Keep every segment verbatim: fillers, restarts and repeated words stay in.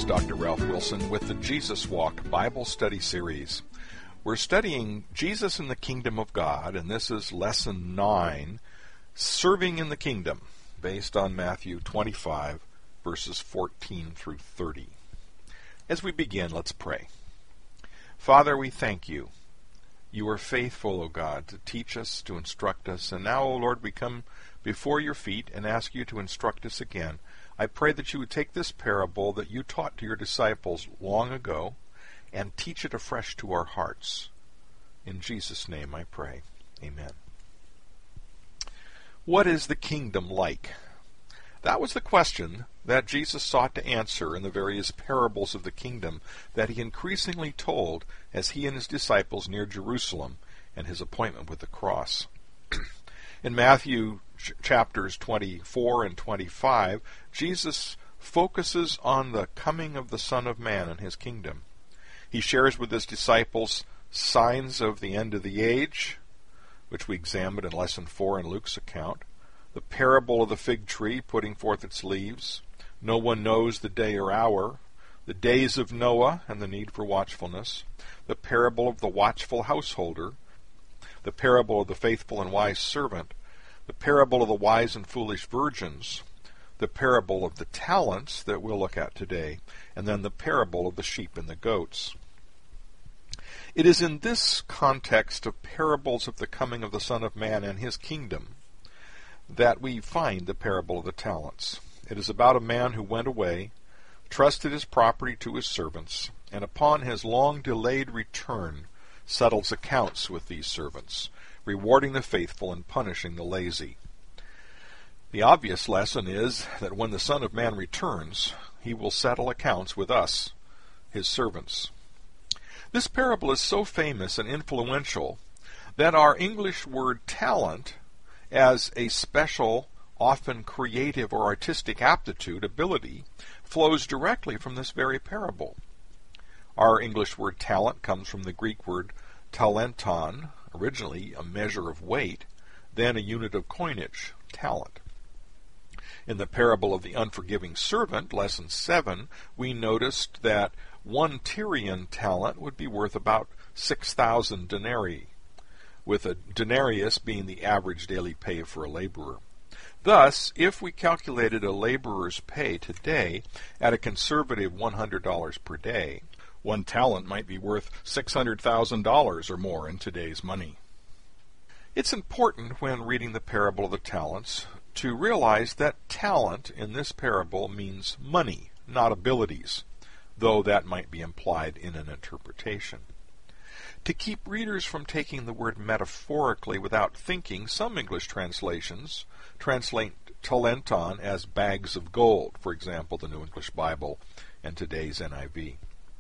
Doctor Ralph Wilson with the Jesus Walk Bible Study Series. We're studying Jesus in the Kingdom of God, and this is Lesson nine, Serving in the Kingdom, based on Matthew twenty-five, verses fourteen through thirty. As we begin, let's pray. Father, we thank you. You are faithful, O God, to teach us, to instruct us, and now, O Lord, we come before your feet and ask you to instruct us again. I pray that you would take this parable that you taught to your disciples long ago and teach it afresh to our hearts. In Jesus' name I pray. Amen. What is the kingdom like? That was the question that Jesus sought to answer in the various parables of the kingdom that he increasingly told as he and his disciples neared Jerusalem and his appointment with the cross. In Matthew ch- chapters twenty-four and twenty-five, Jesus focuses on the coming of the Son of Man and his kingdom. He shares with his disciples signs of the end of the age, which we examined in Lesson four in Luke's account, the parable of the fig tree putting forth its leaves, no one knows the day or hour, the days of Noah and the need for watchfulness, the parable of the watchful householder, the parable of the faithful and wise servant, the parable of the wise and foolish virgins, the parable of the talents that we'll look at today, and then the parable of the sheep and the goats. It is in this context of parables of the coming of the Son of Man and his kingdom that we find the parable of the talents. It is about a man who went away, trusted his property to his servants, and upon his long-delayed return settles accounts with these servants, rewarding the faithful and punishing the lazy. The obvious lesson is that when the Son of Man returns, he will settle accounts with us, his servants. This parable is so famous and influential that our English word talent, as a special, often creative or artistic aptitude, ability, flows directly from this very parable. Our English word talent comes from the Greek word talenton, originally a measure of weight, then a unit of coinage, talent. In the parable of the unforgiving servant, Lesson seven, we noticed that one Tyrian talent would be worth about six thousand denarii, with a denarius being the average daily pay for a laborer. Thus, if we calculated a laborer's pay today at a conservative one hundred dollars per day, one talent might be worth six hundred thousand dollars or more in today's money. It's important when reading the parable of the talents to realize that talent in this parable means money, not abilities, though that might be implied in an interpretation. To keep readers from taking the word metaphorically without thinking, some English translations translate talenton as bags of gold, for example, the New English Bible and today's N I V.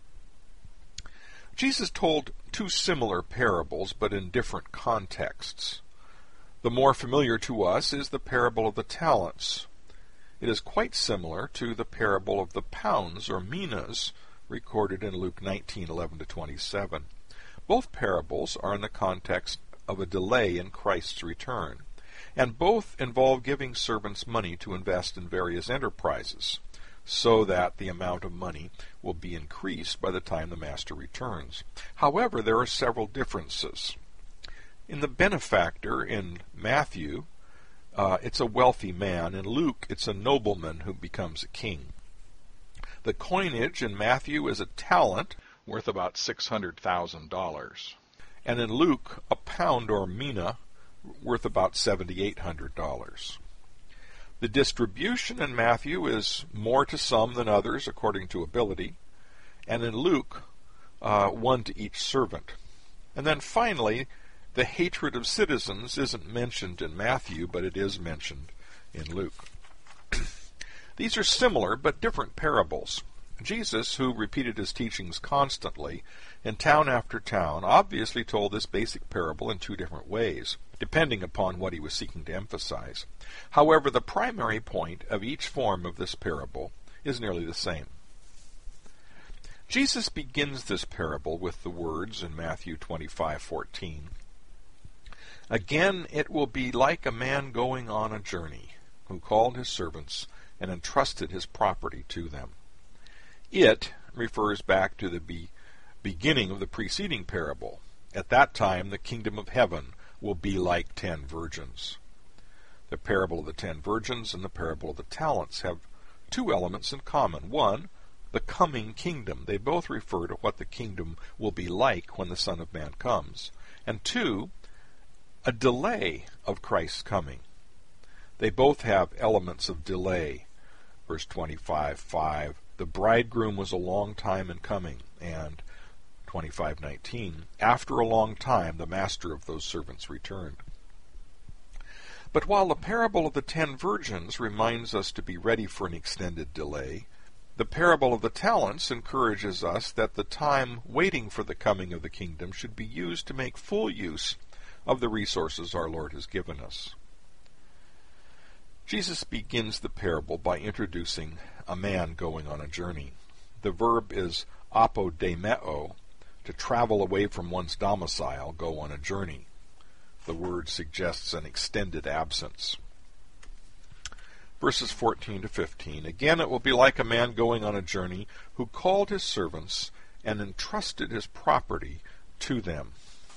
Jesus told two similar parables, but in different contexts. The more familiar to us is the parable of the talents. It is quite similar to the parable of the pounds or minas recorded in Luke nineteen eleven to twenty-seven. Both parables are in the context of a delay in Christ's return, and both involve giving servants money to invest in various enterprises, so that the amount of money will be increased by the time the master returns. However, there are several differences. In the benefactor in Matthew, uh, it's a wealthy man. In Luke, it's a nobleman who becomes a king. The coinage in Matthew is a talent, worth about six hundred thousand dollars. And in Luke, a pound or mina, worth about seven thousand eight hundred dollars. The distribution in Matthew is more to some than others according to ability, and in Luke, uh, one to each servant. And then finally, the hatred of citizens isn't mentioned in Matthew, but it is mentioned in Luke. These are similar but different parables. Jesus, who repeated his teachings constantly in town after town, obviously told this basic parable in two different ways, depending upon what he was seeking to emphasize. However, the primary point of each form of this parable is nearly the same. Jesus begins this parable with the words in Matthew twenty-five fourteen, "Again it will be like a man going on a journey, who called his servants and entrusted his property to them. It refers back to the be- beginning of the preceding parable. At that time, the kingdom of heaven will be like ten virgins. The parable of the ten virgins and the parable of the talents have two elements in common. One, the coming kingdom. They both refer to what the kingdom will be like when the Son of Man comes. And two, a delay of Christ's coming. They both have elements of delay. Verse twenty-five, five, the bridegroom was a long time in coming, and twenty-five nineteen, after a long time the master of those servants returned. But while the parable of the ten virgins reminds us to be ready for an extended delay, the parable of the talents encourages us that the time waiting for the coming of the kingdom should be used to make full use of the resources our Lord has given us. Jesus begins the parable by introducing a man going on a journey. The verb is apodeimeo, to travel away from one's domicile, go on a journey. The word suggests an extended absence. Verses fourteen to fifteen, again it will be like a man going on a journey who called his servants and entrusted his property to them.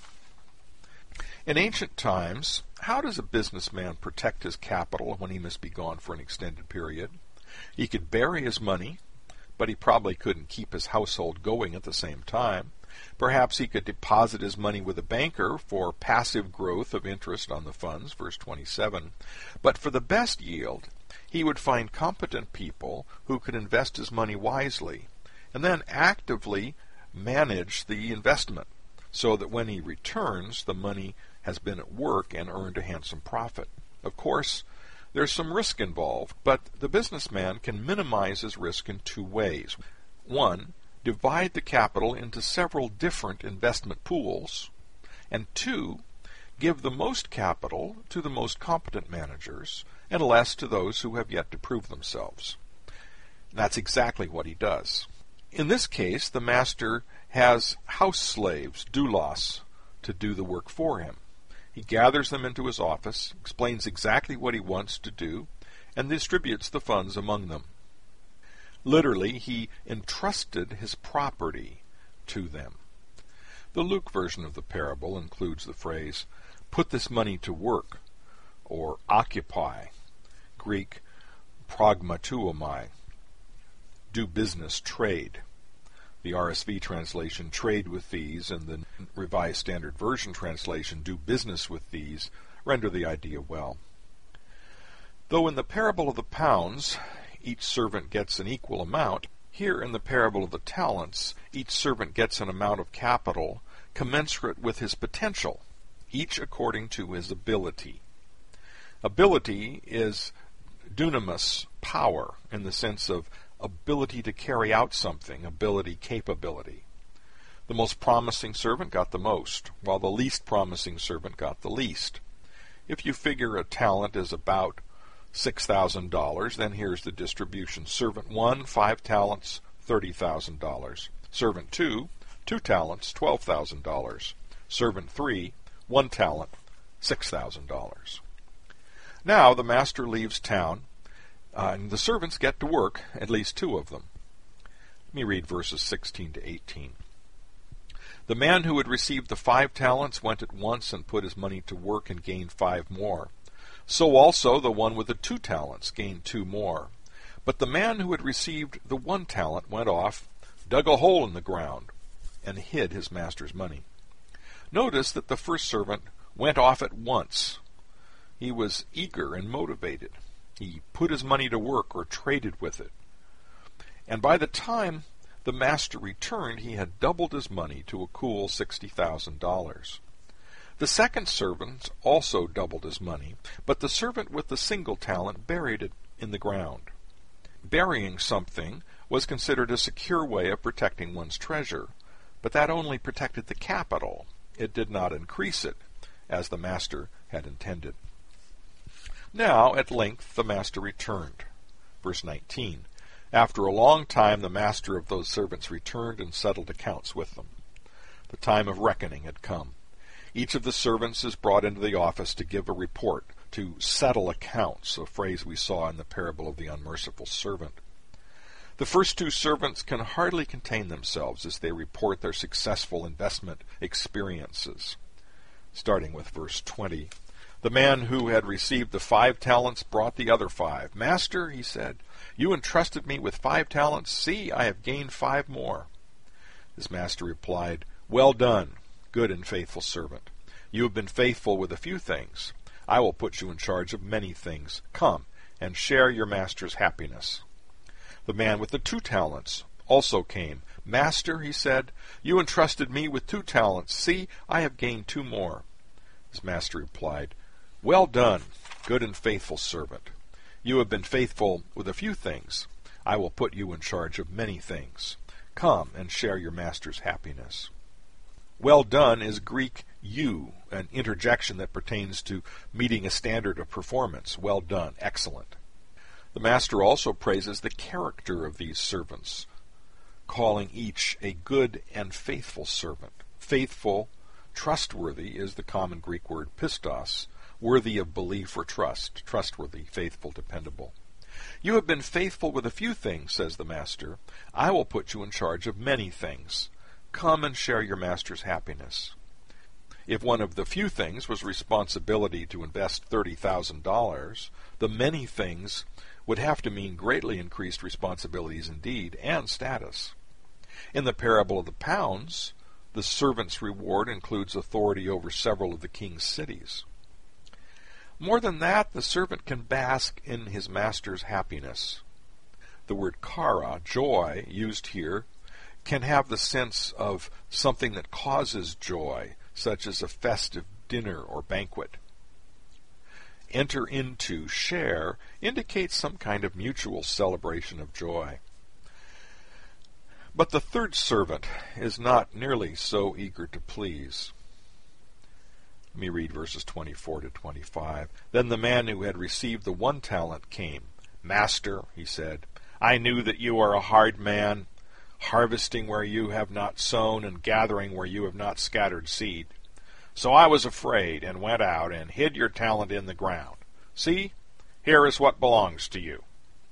In ancient times, how does a businessman protect his capital when he must be gone for an extended period? He could bury his money, but he probably couldn't keep his household going at the same time. Perhaps he could deposit his money with a banker for passive growth of interest on the funds, verse twenty-seven. But for the best yield, he would find competent people who could invest his money wisely, and then actively manage the investment, so that when he returns, the money has been at work and earned a handsome profit. Of course, there's some risk involved, but the businessman can minimize his risk in two ways. One, divide the capital into several different investment pools, and two, give the most capital to the most competent managers and less to those who have yet to prove themselves. And that's exactly what he does. In this case, the master has house slaves, doulos, to do the work for him. He gathers them into his office, explains exactly what he wants to do, and distributes the funds among them. Literally, he entrusted his property to them. The Luke version of the parable includes the phrase, put this money to work, or occupy, Greek pragmatuomai, do business, trade. The R S V translation, trade with these, and the Revised Standard Version translation, do business with these, render the idea well. Though in the parable of the pounds, each servant gets an equal amount, here in the parable of the talents, each servant gets an amount of capital commensurate with his potential, each according to his ability. Ability is dunamis, power, in the sense of ability to carry out something, ability, capability. The most promising servant got the most, while the least promising servant got the least. If you figure a talent is about six thousand dollars, then here's the distribution. Servant one, five talents, thirty thousand dollars. Servant two, two talents, twelve thousand dollars. Servant three, one talent, six thousand dollars. Now the master leaves town, uh, and the servants get to work, at least two of them. Let me read verses sixteen to eighteen. The man who had received the five talents went at once and put his money to work and gained five more. So also the one with the two talents gained two more. But the man who had received the one talent went off, dug a hole in the ground, and hid his master's money. Notice that the first servant went off at once. He was eager and motivated. He put his money to work or traded with it. And by the time the master returned, he had doubled his money to a cool sixty thousand dollars. The second servant also doubled his money, but the servant with the single talent buried it in the ground. Burying something was considered a secure way of protecting one's treasure, but that only protected the capital. It did not increase it, as the master had intended. Now, at length, the master returned. Verse nineteen. After a long time, the master of those servants returned and settled accounts with them. The time of reckoning had come. Each of the servants is brought into the office to give a report, to settle accounts, a phrase we saw in the parable of the unmerciful servant. The first two servants can hardly contain themselves as they report their successful investment experiences. Starting with verse twenty. The man who had received the five talents brought the other five. Master, he said, you entrusted me with five talents. See, I have gained five more. His master replied, Well done, good and faithful servant. You have been faithful with a few things. I will put you in charge of many things. Come and share your master's happiness. The man with the two talents also came. Master, he said, you entrusted me with two talents. See, I have gained two more. His master replied, Well done, good and faithful servant. You have been faithful with a few things. I will put you in charge of many things. Come and share your master's happiness. Well done is Greek you, an interjection that pertains to meeting a standard of performance. Well done, excellent. The master also praises the character of these servants, calling each a good and faithful servant. Faithful, trustworthy is the common Greek word pistos, worthy of belief or trust, trustworthy, faithful, dependable. You have been faithful with a few things, says the master. I will put you in charge of many things. Come and share your master's happiness. If one of the few things was responsibility to invest thirty thousand dollars, the many things would have to mean greatly increased responsibilities indeed, and status. In the parable of the pounds, the servant's reward includes authority over several of the king's cities. More than that, the servant can bask in his master's happiness. The word chara, joy, used here, can have the sense of something that causes joy, such as a festive dinner or banquet. Enter into, share, indicates some kind of mutual celebration of joy. But the third servant is not nearly so eager to please. Let me read verses twenty-four to twenty-five. Then the man who had received the one talent came. Master, he said, I knew that you are a hard man, harvesting where you have not sown and gathering where you have not scattered seed. So I was afraid and went out and hid your talent in the ground. See, here is what belongs to you.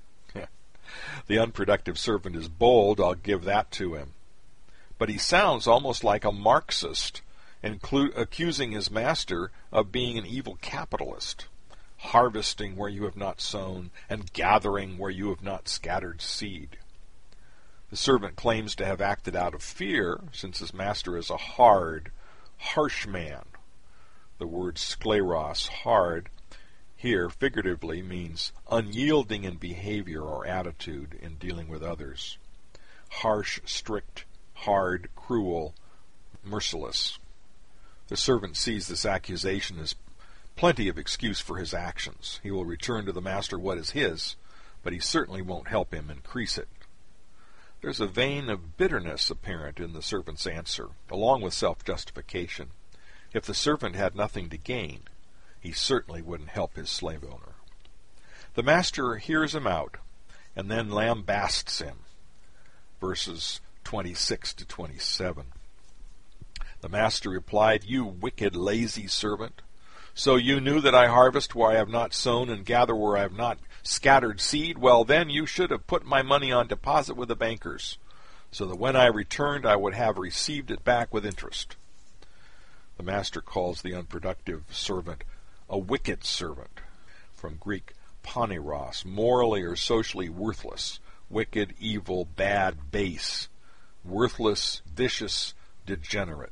The unproductive servant is bold, I'll give that to him. But he sounds almost like a Marxist, inclu- accusing his master of being an evil capitalist, harvesting where you have not sown and gathering where you have not scattered seed. The servant claims to have acted out of fear, since his master is a hard, harsh man. The word skleros, hard, here figuratively means unyielding in behavior or attitude in dealing with others. Harsh, strict, hard, cruel, merciless. The servant sees this accusation as plenty of excuse for his actions. He will return to the master what is his, but he certainly won't help him increase it. There's a vein of bitterness apparent in the servant's answer, along with self-justification. If the servant had nothing to gain, he certainly wouldn't help his slave owner. The master hears him out, and then lambasts him. Verses twenty-six to twenty-seven. The master replied, You wicked, lazy servant. So you knew that I harvest where I have not sown and gather where I have not scattered seed? Well, then you should have put my money on deposit with the bankers, so that when I returned I would have received it back with interest. The master calls the unproductive servant a wicked servant, from Greek poneros, morally or socially worthless, wicked, evil, bad, base, worthless, vicious, degenerate.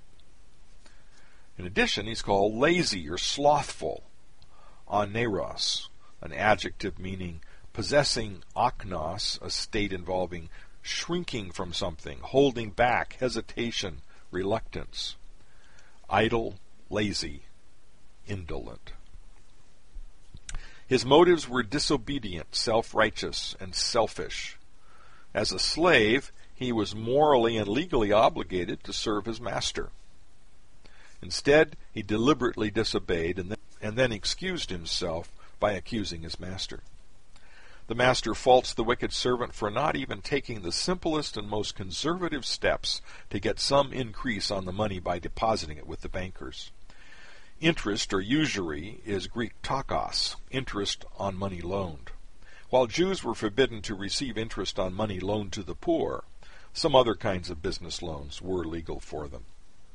In addition, he's called lazy or slothful, aneros, an adjective meaning possessing aknos, a state involving shrinking from something, holding back, hesitation, reluctance. Idle, lazy, indolent. His motives were disobedient, self-righteous, and selfish. As a slave, he was morally and legally obligated to serve his master. Instead, he deliberately disobeyed and then, and then excused himself by accusing his master. The master faults the wicked servant for not even taking the simplest and most conservative steps to get some increase on the money by depositing it with the bankers. Interest or usury is Greek takos, interest on money loaned. While Jews were forbidden to receive interest on money loaned to the poor, some other kinds of business loans were legal for them.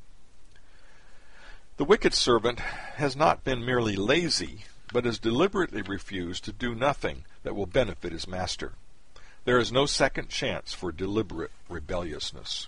The wicked servant has not been merely lazy, but has deliberately refused to do nothing that will benefit his master. There is no second chance for deliberate rebelliousness.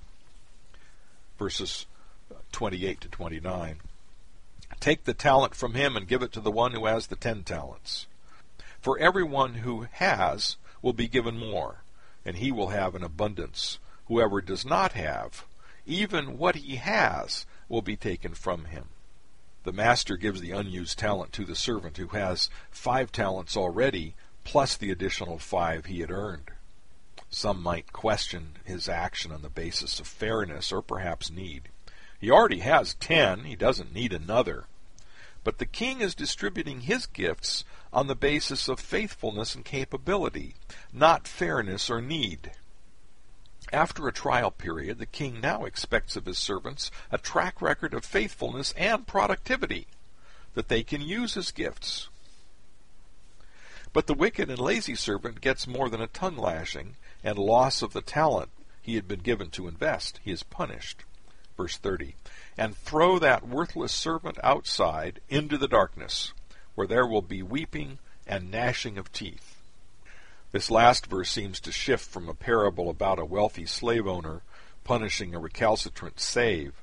Verses twenty-eight to twenty-nine. Take the talent from him and give it to the one who has the ten talents. For everyone who has will be given more, and he will have an abundance. Whoever does not have, even what he has will be taken from him. The master gives the unused talent to the servant who has five talents already, plus the additional five he had earned. Some might question his action on the basis of fairness or perhaps need. He already has ten, he doesn't need another. But the king is distributing his gifts on the basis of faithfulness and capability, not fairness or need. After a trial period, the king now expects of his servants a track record of faithfulness and productivity, that they can use his gifts. But the wicked and lazy servant gets more than a tongue lashing and loss of the talent he had been given to invest. He is punished. Verse thirty. And throw that worthless servant outside into the darkness, where there will be weeping and gnashing of teeth. This last verse seems to shift from a parable about a wealthy slave owner punishing a recalcitrant slave.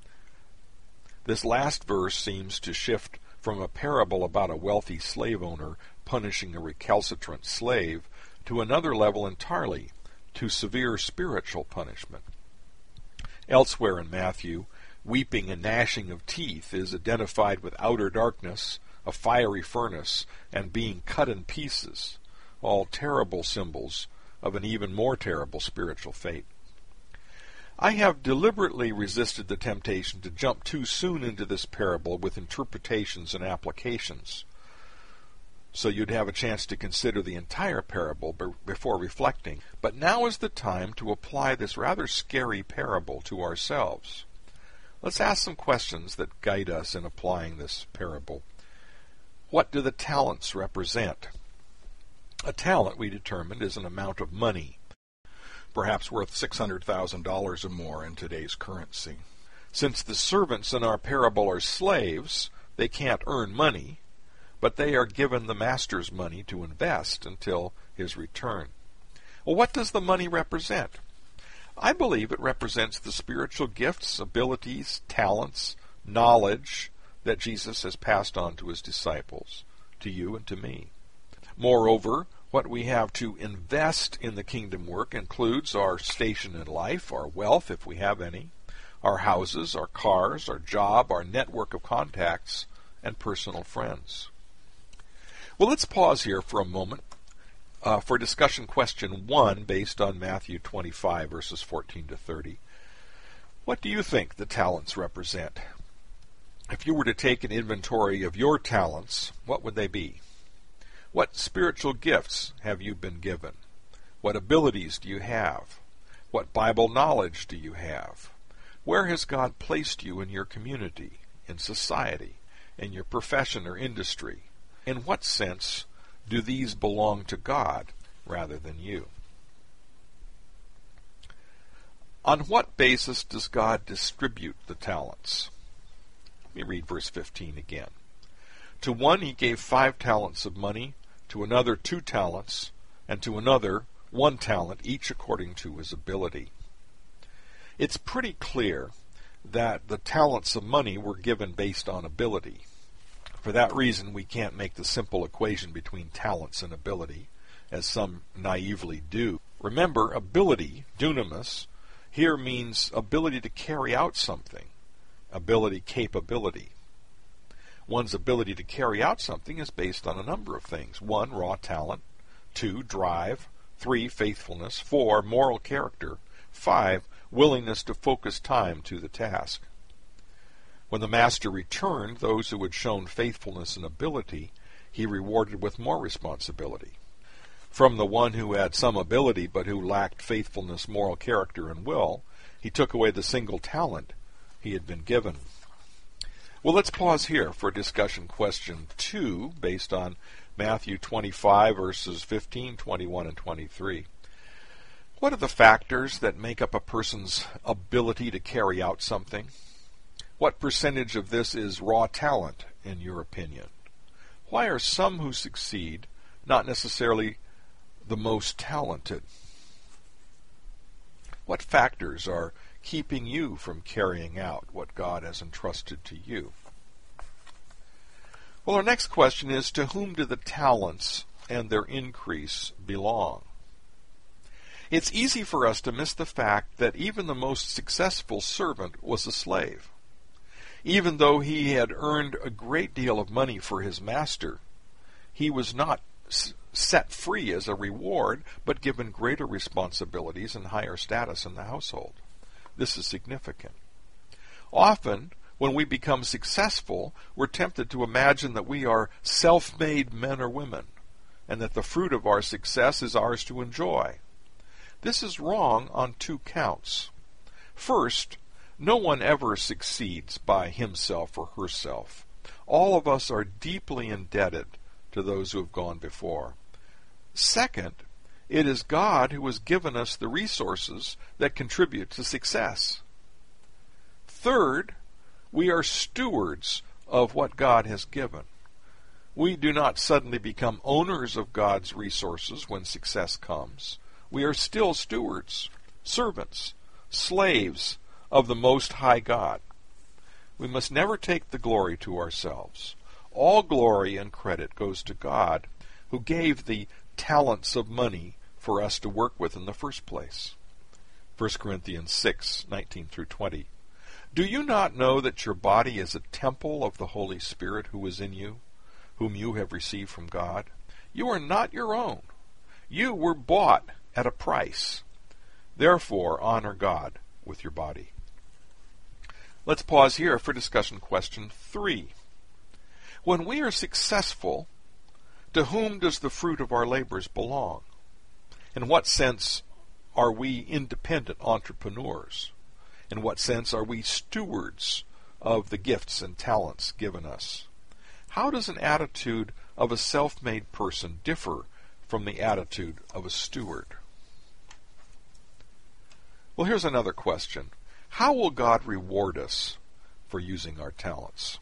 This last verse seems to shift from a parable about a wealthy slave owner punishing a recalcitrant slave to another level entirely, to severe spiritual punishment. Elsewhere in Matthew, weeping and gnashing of teeth is identified with outer darkness, a fiery furnace, and being cut in pieces, all terrible symbols of an even more terrible spiritual fate. I have deliberately resisted the temptation to jump too soon into this parable with interpretations and applications, so you'd have a chance to consider the entire parable before reflecting. But now is the time to apply this rather scary parable to ourselves. Let's ask some questions that guide us in applying this parable. What do the talents represent? A talent, we determined, is an amount of money, perhaps worth six hundred thousand dollars or more in today's currency. Since the servants in our parable are slaves, they can't earn money, but they are given the master's money to invest until his return. Well, what does the money represent? I believe it represents the spiritual gifts, abilities, talents, knowledge that Jesus has passed on to his disciples, to you and to me. Moreover, what we have to invest in the kingdom work includes our station in life, our wealth, if we have any, our houses, our cars, our job, our network of contacts, and personal friends. Well, let's pause here for a moment uh, for discussion question one based on Matthew twenty-five, verses fourteen to thirty. What do you think the talents represent? If you were to take an inventory of your talents, what would they be? What spiritual gifts have you been given? What abilities do you have? What Bible knowledge do you have? Where has God placed you in your community, in society, in your profession or industry? In what sense do these belong to God rather than you? On what basis does God distribute the talents? Let me read verse fifteen again. To one he gave five talents of money, to another two talents, and to another one talent, each according to his ability. It's pretty clear that the talents of money were given based on ability. For that reason, we can't make the simple equation between talents and ability, as some naively do. Remember, ability, dunamis, here means ability to carry out something, ability, capability. One's ability to carry out something is based on a number of things. One, raw talent. Two, drive. Three, faithfulness. Four, moral character. Five, willingness to focus time to the task. When the master returned those who had shown faithfulness and ability, he rewarded with more responsibility. From the one who had some ability but who lacked faithfulness, moral character, and will, he took away the single talent he had been given. Well, let's pause here for discussion question two, based on Matthew twenty-five, verses fifteen, twenty-one, and twenty-three. What are the factors that make up a person's ability to carry out something? What percentage of this is raw talent, in your opinion? Why are some who succeed not necessarily the most talented? What factors are keeping you from carrying out what God has entrusted to you? Well, our next question is, to whom do the talents and their increase belong? It's easy for us to miss the fact that even the most successful servant was a slave. Even though he had earned a great deal of money for his master, he was not set free as a reward, but given greater responsibilities and higher status in the household. This is significant. Often, when we become successful, we're tempted to imagine that we are self-made men or women, and that the fruit of our success is ours to enjoy. This is wrong on two counts. First, no one ever succeeds by himself or herself. All of us are deeply indebted to those who have gone before. Second, it is God who has given us the resources that contribute to success. Third, we are stewards of what God has given. We do not suddenly become owners of God's resources when success comes. We are still stewards, servants, slaves of the Most High God. We must never take the glory to ourselves. All glory and credit goes to God, who gave the talents of money for us to work with in the first place. First Corinthians six, nineteen through twenty. Do you not know that your body is a temple of the Holy Spirit who is in you, whom you have received from God? You are not your own. You were bought at a price. Therefore, honor God with your body. Let's pause here for discussion question three. When we are successful, to whom does the fruit of our labors belong? In what sense are we independent entrepreneurs? In what sense are we stewards of the gifts and talents given us? How does an attitude of a self-made person differ from the attitude of a steward? Well, here's another question. How will God reward us for using our talents?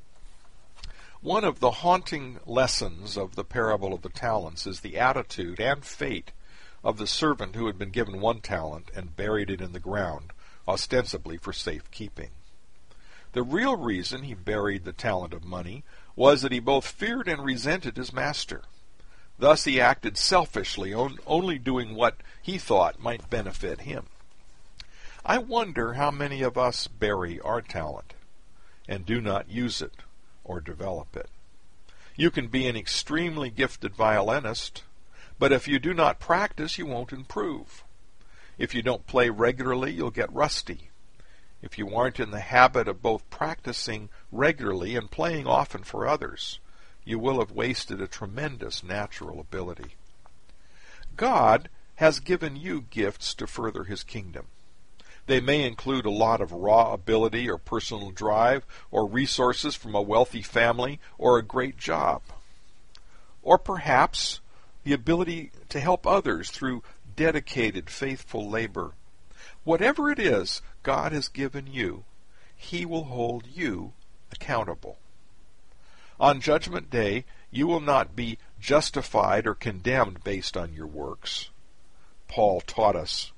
One of the haunting lessons of the parable of the talents is the attitude and fate of the servant who had been given one talent and buried it in the ground, ostensibly for safekeeping. The real reason he buried the talent of money was that he both feared and resented his master. Thus he acted selfishly, only doing what he thought might benefit him. I wonder how many of us bury our talent and do not use it or develop it. You can be an extremely gifted violinist, but if you do not practice, you won't improve. If you don't play regularly, you'll get rusty. If you aren't in the habit of both practicing regularly and playing often for others, you will have wasted a tremendous natural ability. God has given you gifts to further His kingdom. They may include a lot of raw ability or personal drive or resources from a wealthy family or a great job. Or perhaps the ability to help others through dedicated, faithful labor. Whatever it is God has given you, He will hold you accountable. On Judgment Day, you will not be justified or condemned based on your works. Paul taught us,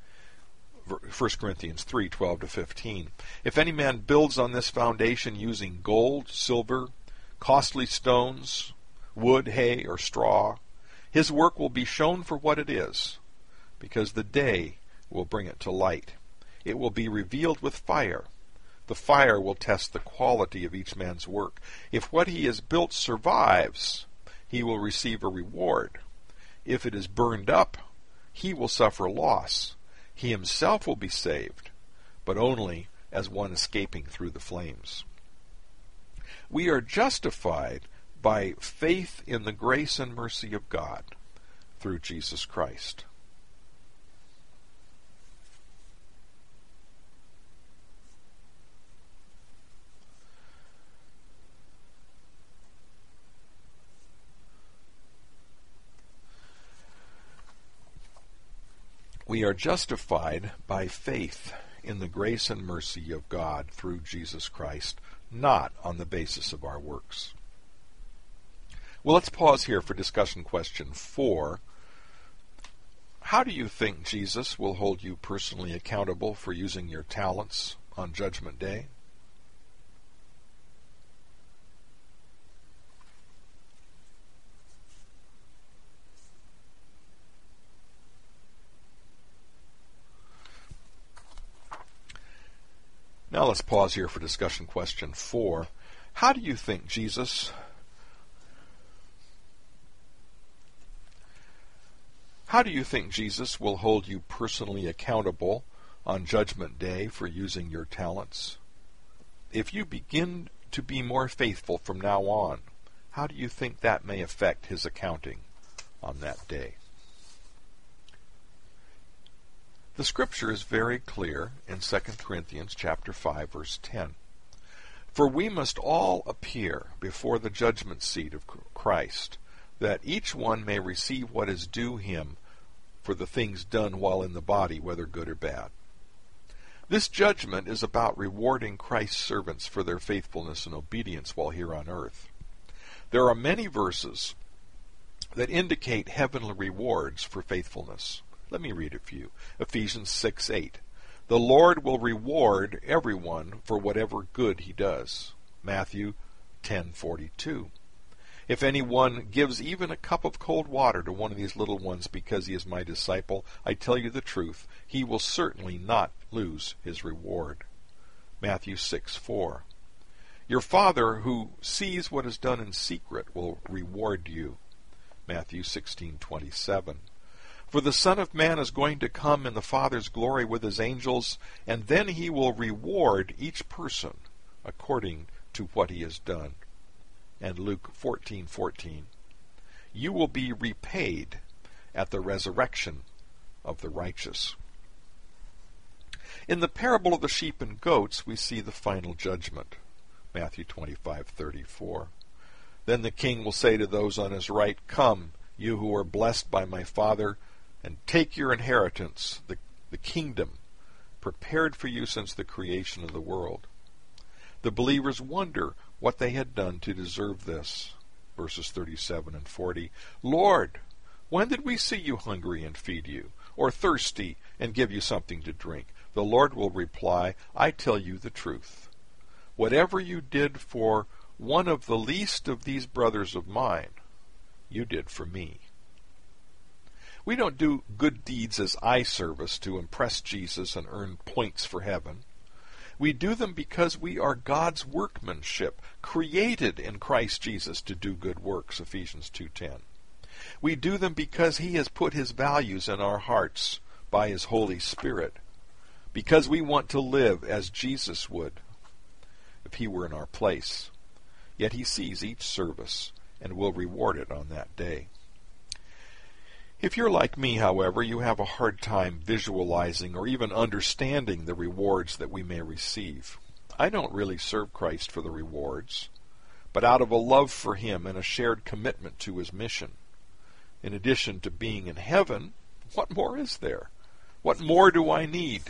First Corinthians three, twelve to fifteen. If any man builds on this foundation using gold, silver, costly stones, wood, hay, or straw, his work will be shown for what it is, because the day will bring it to light. It will be revealed with fire. The fire will test the quality of each man's work. If what he has built survives, he will receive a reward. If it is burned up, he will suffer loss. He himself will be saved, but only as one escaping through the flames. We are justified by faith in the grace and mercy of God through Jesus Christ. We are justified by faith in the grace and mercy of God through Jesus Christ, not on the basis of our works. Well, let's pause here for discussion question four. How do you think Jesus will hold you personally accountable for using your talents on Judgment Day? Now let's pause here for discussion question four. How do you think Jesus How do you think Jesus will hold you personally accountable on Judgment Day for using your talents? If you begin to be more faithful from now on, how do you think that may affect his accounting on that day? The Scripture is very clear in Second Corinthians chapter five, verse ten. For we must all appear before the judgment seat of Christ, that each one may receive what is due him for the things done while in the body, whether good or bad. This judgment is about rewarding Christ's servants for their faithfulness and obedience while here on earth. There are many verses that indicate heavenly rewards for faithfulness. Let me read a few. Ephesians six eight. The Lord will reward everyone for whatever good he does. Matthew ten forty-two. If anyone gives even a cup of cold water to one of these little ones because he is my disciple, I tell you the truth, he will certainly not lose his reward. Matthew six four. Your Father who sees what is done in secret will reward you. Matthew sixteen twenty-seven. For the Son of Man is going to come in the Father's glory with his angels, and then he will reward each person according to what he has done. And Luke fourteen fourteen. You will be repaid at the resurrection of the righteous. In the parable of the sheep and goats, we see the final judgment. Matthew twenty-five thirty-four. Then the king will say to those on his right, Come, you who are blessed by my Father, and take your inheritance, the, the kingdom, prepared for you since the creation of the world. The believers wonder what they had done to deserve this. Verses thirty-seven and forty. Lord, when did we see you hungry and feed you, or thirsty and give you something to drink? The Lord will reply, I tell you the truth. Whatever you did for one of the least of these brothers of mine, you did for me. We don't do good deeds as eye service to impress Jesus and earn points for heaven. We do them because we are God's workmanship, created in Christ Jesus to do good works, Ephesians two ten. We do them because he has put his values in our hearts by his Holy Spirit, because we want to live as Jesus would if he were in our place. Yet he sees each service and will reward it on that day. If you're like me, however, you have a hard time visualizing or even understanding the rewards that we may receive. I don't really serve Christ for the rewards, but out of a love for him and a shared commitment to his mission. In addition to being in heaven, what more is there? What more do I need?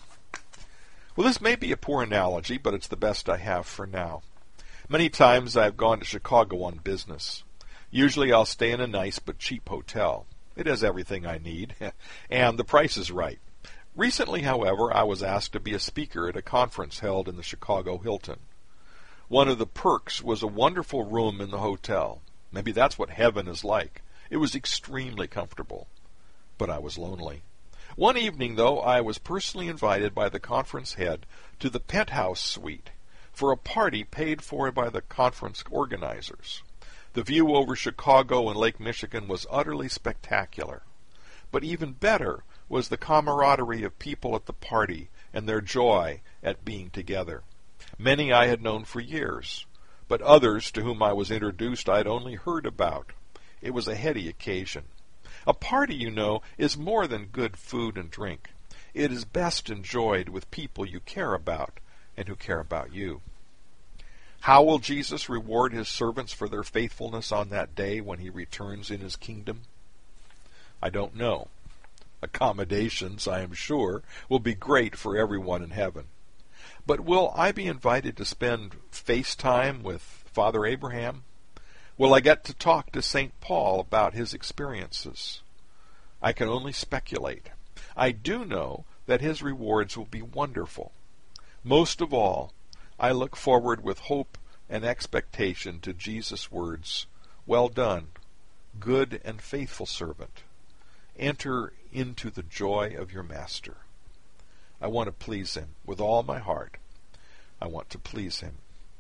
Well, this may be a poor analogy, but it's the best I have for now. Many times I've gone to Chicago on business. Usually I'll stay in a nice but cheap hotel. It has everything I need, and the price is right. Recently, however, I was asked to be a speaker at a conference held in the Chicago Hilton. One of the perks was a wonderful room in the hotel. Maybe that's what heaven is like. It was extremely comfortable, but I was lonely. One evening, though, I was personally invited by the conference head to the penthouse suite for a party paid for by the conference organizers. The view over Chicago and Lake Michigan was utterly spectacular. But even better was the camaraderie of people at the party and their joy at being together. Many I had known for years, but others to whom I was introduced I had only heard about. It was a heady occasion. A party, you know, is more than good food and drink. It is best enjoyed with people you care about and who care about you. How will Jesus reward his servants for their faithfulness on that day when he returns in his kingdom? I don't know, accommodations, I am sure, will be great for everyone in heaven. But will I be invited to spend FaceTime with Father Abraham? Will I get to talk to Saint Paul about his experiences? I can only speculate. I do know that his rewards will be wonderful. Most of all, I look forward with hope and expectation to Jesus' words, "Well done, good and faithful servant. Enter into the joy of your master." I want to please him with all my heart. I want to please him.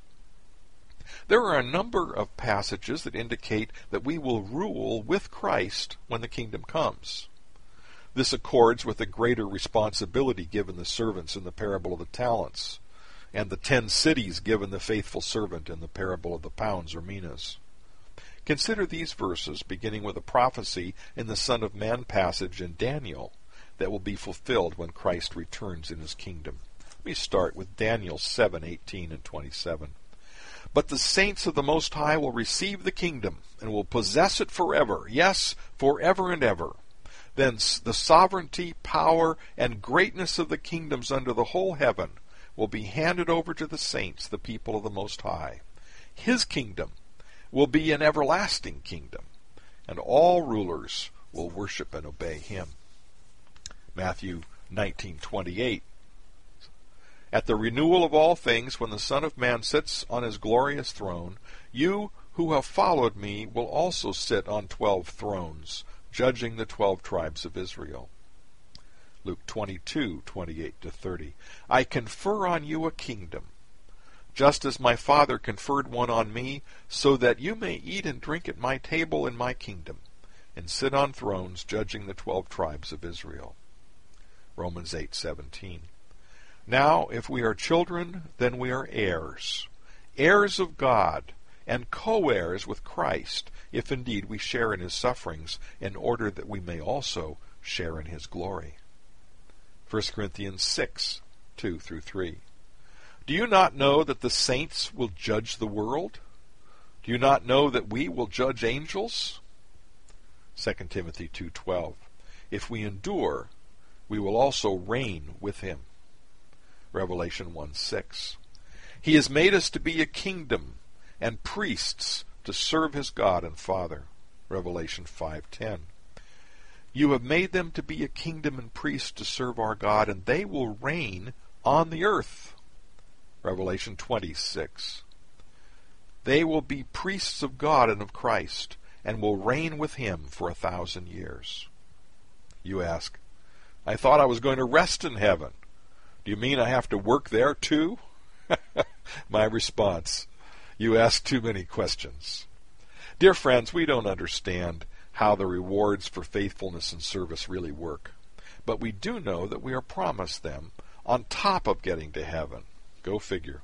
There are a number of passages that indicate that we will rule with Christ when the kingdom comes. This accords with the greater responsibility given the servants in the parable of the talents, and the ten cities given the faithful servant in the parable of the pounds or minas. Consider these verses, beginning with a prophecy in the Son of Man passage in Daniel that will be fulfilled when Christ returns in his kingdom. Let me start with Daniel seven, eighteen and twenty-seven. "But the saints of the Most High will receive the kingdom, and will possess it forever, yes, forever and ever. Then the sovereignty, power, and greatness of the kingdoms under the whole heaven will be handed over to the saints, the people of the Most High. His kingdom will be an everlasting kingdom, and all rulers will worship and obey him." Matthew nineteen twenty-eight. "At the renewal of all things, when the Son of Man sits on his glorious throne, you who have followed me will also sit on twelve thrones, judging the twelve tribes of Israel." Luke twenty-two, twenty-eight to thirty. "I confer on you a kingdom, just as my Father conferred one on me, so that you may eat and drink at my table in my kingdom, and sit on thrones judging the twelve tribes of Israel." Romans eight, seventeen. "Now, if we are children, then we are heirs, heirs of God, and co-heirs with Christ, if indeed we share in his sufferings, in order that we may also share in his glory." First Corinthians six, two through three. "Do you not know that the saints will judge the world? Do you not know that we will judge angels?" Second Timothy two twelve. "If we endure, we will also reign with him." Revelation one six. "He has made us to be a kingdom and priests to serve his God and Father." Revelation five ten. "You have made them to be a kingdom and priests to serve our God, and they will reign on the earth." Revelation twenty-six. "They will be priests of God and of Christ, and will reign with him for a thousand years." You ask, "I thought I was going to rest in heaven. Do you mean I have to work there too?" My response, you ask too many questions. Dear friends, we don't understand how the rewards for faithfulness and service really work, but we do know that we are promised them on top of getting to heaven. Go figure.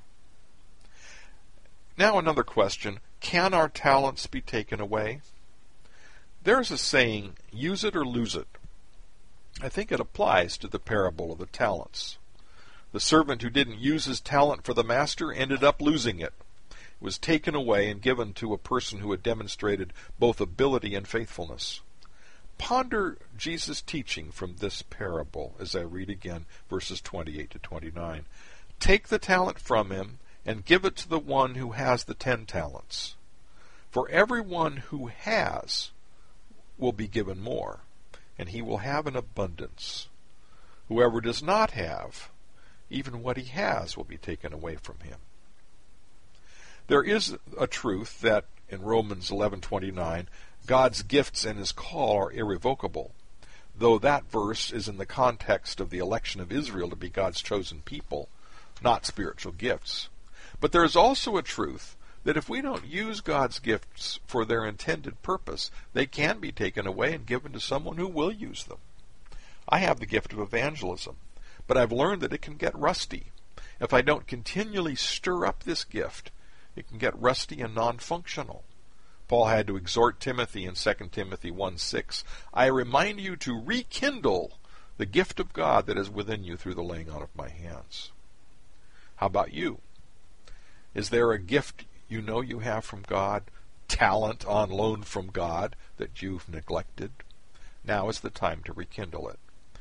Now another question, can our talents be taken away? There's a saying, use it or lose it. I think it applies to the parable of the talents. The servant who didn't use his talent for the master ended up losing it. It was taken away and given to a person who had demonstrated both ability and faithfulness. Ponder Jesus' teaching from this parable as I read again verses twenty-eight to twenty-nine. "Take the talent from him and give it to the one who has the ten talents. For everyone who has will be given more, and he will have an abundance. Whoever does not have, even what he has will be taken away from him." There is a truth that in Romans eleven twenty-nine, God's gifts and his call are irrevocable, though that verse is in the context of the election of Israel to be God's chosen people, not spiritual gifts. But there is also a truth that if we don't use God's gifts for their intended purpose, they can be taken away and given to someone who will use them. I have the gift of evangelism, but I've learned that it can get rusty. If I don't continually stir up this gift, it can get rusty and non-functional. Paul had to exhort Timothy in Second Timothy one six, "I remind you to rekindle the gift of God that is within you through the laying on of my hands." How about you? Is there a gift you know you have from God, talent on loan from God, that you've neglected? Now is the time to rekindle it.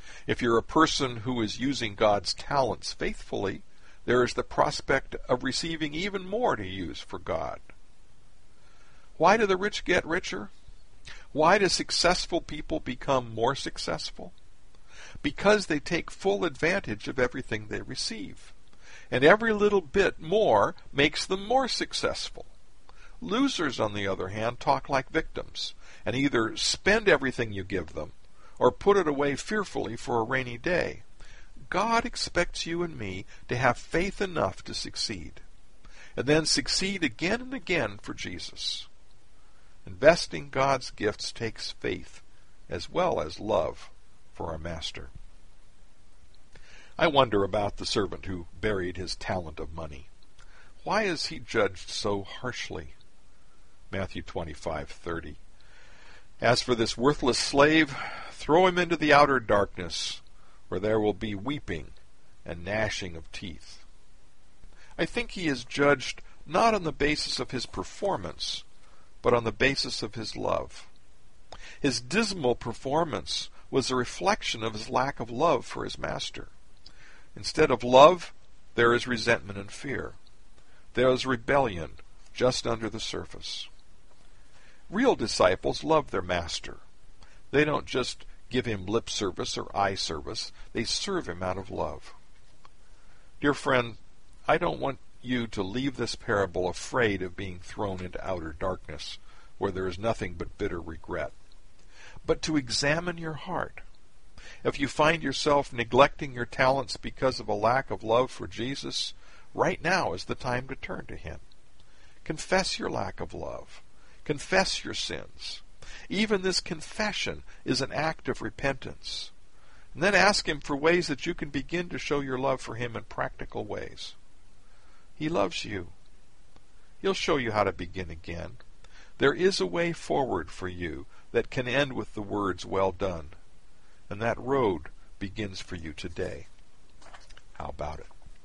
If you're a person who is using God's talents faithfully, there is the prospect of receiving even more to use for God. Why do the rich get richer? Why do successful people become more successful? Because they take full advantage of everything they receive. And every little bit more makes them more successful. Losers, on the other hand, talk like victims, and either spend everything you give them, or put it away fearfully for a rainy day. God expects you and me to have faith enough to succeed, and then succeed again and again for Jesus. Investing God's gifts takes faith as well as love for our Master. I wonder about the servant who buried his talent of money. Why is he judged so harshly? Matthew twenty-five thirty. As for this worthless slave, throw him into the outer darkness, where there will be weeping and gnashing of teeth. I think he is judged not on the basis of his performance, but on the basis of his love. His dismal performance was a reflection of his lack of love for his master. Instead of love, there is resentment and fear. There is rebellion just under the surface. Real disciples love their master. They don't just give him lip service or eye service. They serve him out of love. Dear friend, I don't want you to leave this parable afraid of being thrown into outer darkness, where there is nothing but bitter regret, but to examine your heart. If you find yourself neglecting your talents because of a lack of love for Jesus, right now is the time to turn to him. Confess your lack of love. Confess your sins. Even this confession is an act of repentance. And then ask him for ways that you can begin to show your love for him in practical ways. He loves you. He'll show you how to begin again. There is a way forward for you that can end with the words, "Well done." And that road begins for you today. How about it?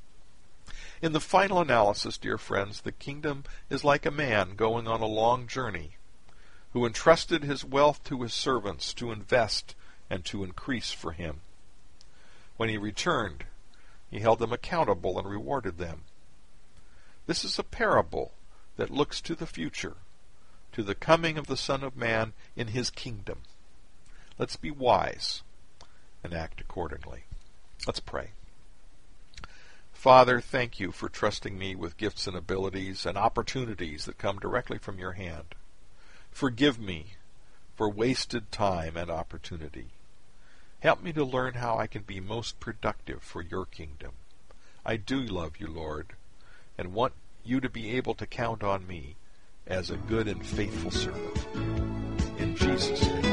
In the final analysis, dear friends, the kingdom is like a man going on a long journey who entrusted his wealth to his servants to invest and to increase for him. When he returned, he held them accountable and rewarded them. This is a parable that looks to the future, to the coming of the Son of Man in his kingdom. Let's be wise and act accordingly. Let's pray. Father, thank you for trusting me with gifts and abilities and opportunities that come directly from your hand. Forgive me for wasted time and opportunity. Help me to learn how I can be most productive for your kingdom. I do love you, Lord, and want you to be able to count on me as a good and faithful servant. In Jesus' name.